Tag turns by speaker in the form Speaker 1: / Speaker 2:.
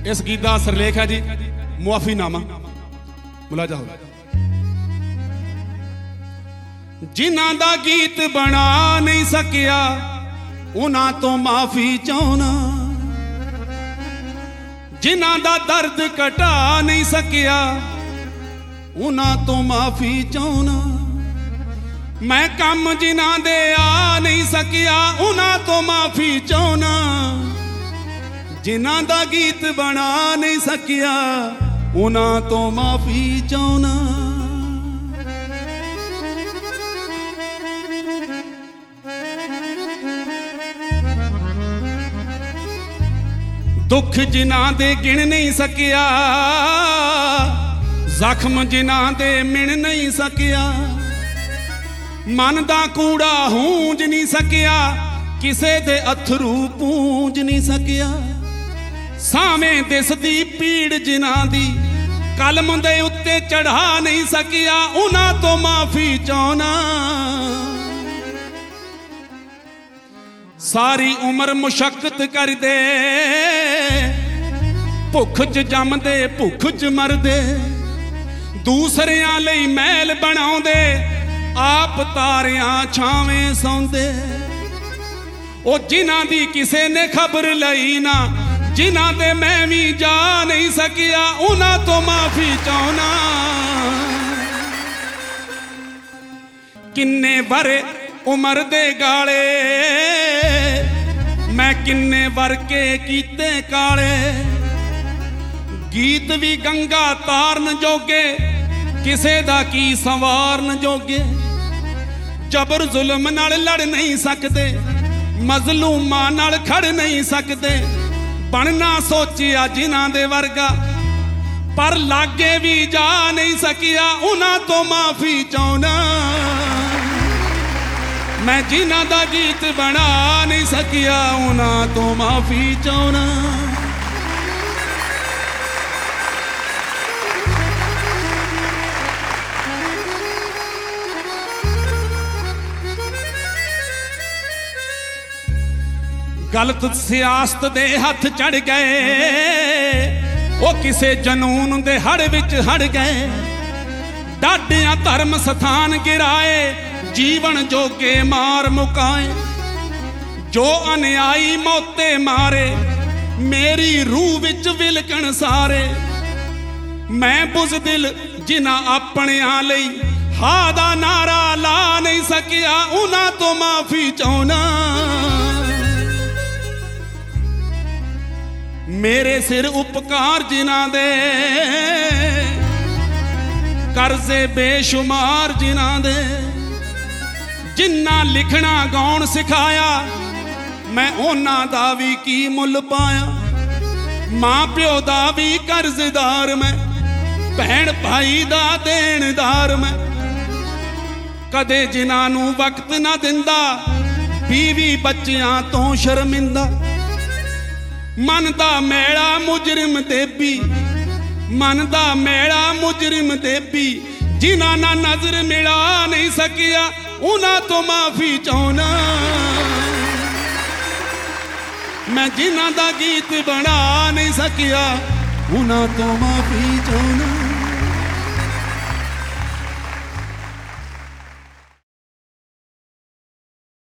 Speaker 1: इस गीत का सिरलेख है जी मुआफीनामा। मुलाजा हो। जिन्हां दा गीत बना नहीं सकिया उन्हां तो माफी चाहना, जिन्हां दा दर्द घटा नहीं सकिया उन्हां तो माफी चाहना। मैं कम जिन्हां दे आ नहीं सकिया उन्हां तो माफी चाहना, जिन्हां दा गीत बना नहीं सकिया उन्हां तो माफी चाहना। दुख जिन्हां दे गिण नहीं सकिया, जख्म जिन्हां दे मिण नहीं सकिया, मन दा कूड़ा हूंज नहीं सकिया, किसे दे अथरू पूंज नहीं सकिया। सावें दिसदी पीड़ जिन्हां दी कलम दे उत्ते चढ़ा नहीं सकिया उन्हां तो माफी चाहना। सारी उम्र मुशक्कत कर दे भुख च जमदे भुख च मरदे, दूसरियां लई महल बनाउंदे आप तारियां छावें सौंदे। ओ जिन्हां दी किसे ने खबर लई ना, जिन्हां दे मैं भी जा नहीं सकिया उन्हां तो माफी चाहना। किन्ने बरे उमर दे गाले मैं किन्ने वर्के कीते काले, गीत भी गंगा तारन जोगे किसे दा की संवारन जोगे। जबर जुल्म नाल लड़ नहीं सकते, मजलूमां नाल खड़ नहीं सकते, बनना सोचिया जिन्हां दे वर्गा पर लागे भी जा नहीं सकिया उन्हां तो माफी चाहना। मैं जिन्हां दा गीत बना नहीं सकिया उन्हां तो माफी चाहना। गलत सियासत दे हथ चढ़ गए, वो किसे जनून दे हड़ विच हड़ गए। डाडियां धर्म स्थान गिराए, जीवन जोगे मार मुकाए। जो अन्यायी मौते मारे, मेरी रूह विच विलकण सारे। मैं बुज़दिल जिन्हां अपनियां लई हा दा नारा ला नहीं सकिया उन्हां तो माफी चाहना। मेरे सिर उपकार जिन्हां दे, कर्जे बेशुमार जिन्हां दे। जिन्ना लिखना गाउण सिखाया मैं उन्हां दा भी की मुल पाया। मां प्यो दा भी कर्जदार मैं, भैण भाई दा देणदार मैं। कदे जिन्हां नूं वक्त ना दिंदा, बीवी बच्चियां तो शर्मिंदा। मन दा मैला मुजरिम देबी, मन दा मैला मुजरिम देबी। जिन्हां ना नजर मिला नहीं सकिया उन्हां तो माफी चाहना। मैं जिन्हां दा गीत बना नहीं सकिया उन्हां तो माफी चाहना।